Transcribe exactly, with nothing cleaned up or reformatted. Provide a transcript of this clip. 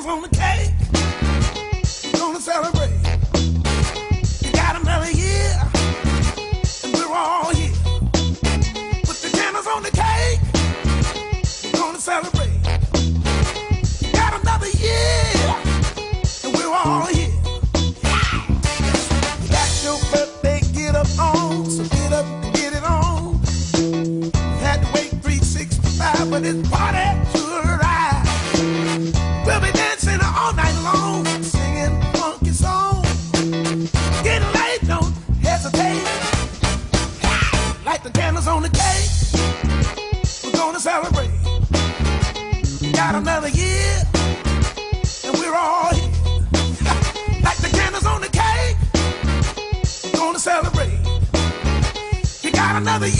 on the cake. We're gonna celebrate. You got another year, and we're all here. Put the candles on the cake. We're gonna celebrate. You got another year, and we're all here. You got your birthday, get up on, so get up and get it on. You had to wait three sixty-five for this party to arrive. We'll be dancing all night long, singing funky songs. Getting late, don't hesitate. Light the candles on the cake. We're gonna celebrate. We got another year, and we're all here. Light the candles on the cake. We're gonna celebrate. You got another